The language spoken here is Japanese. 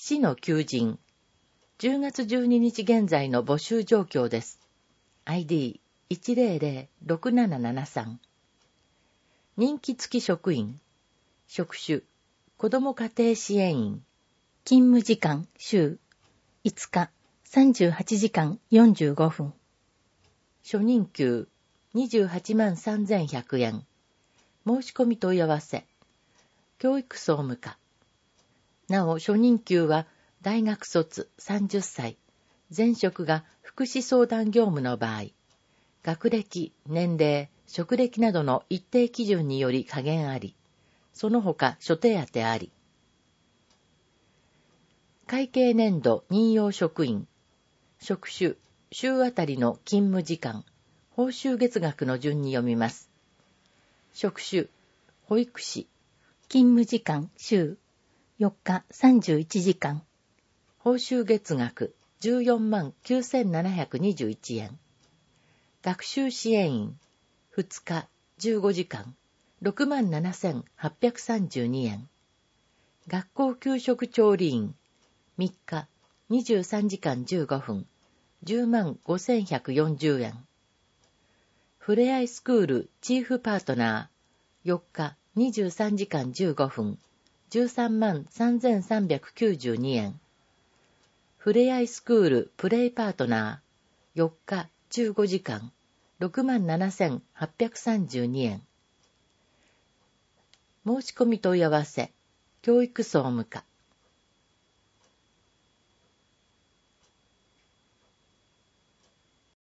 市の求人。10月12日現在の募集状況です。ID1006773。任期付き職員。職種、子ども家庭支援員。勤務時間、週5日、38時間45分。初任給、283,100円。申し込み問い合わせ。教育総務課。なお、初任給は大学卒30歳。前職が福祉相談業務の場合、学歴、年齢、職歴などの一定基準により加減あり、その他諸手当あり。会計年度任用職員。職種、週あたりの勤務時間、報酬月額の順に読みます。職種、保育士。勤務時間、週4日31時間。報酬月額149,721円。学習支援員。2日15時間。67,832円。学校給食調理員。3日23時間15分。105,140円。ふれあいスクールチーフパートナー。4日23時間15分。133,392円。ふれあいスクールプレイパートナー。4日15時間。67,832円。申し込み問い合わせ。教育総務課。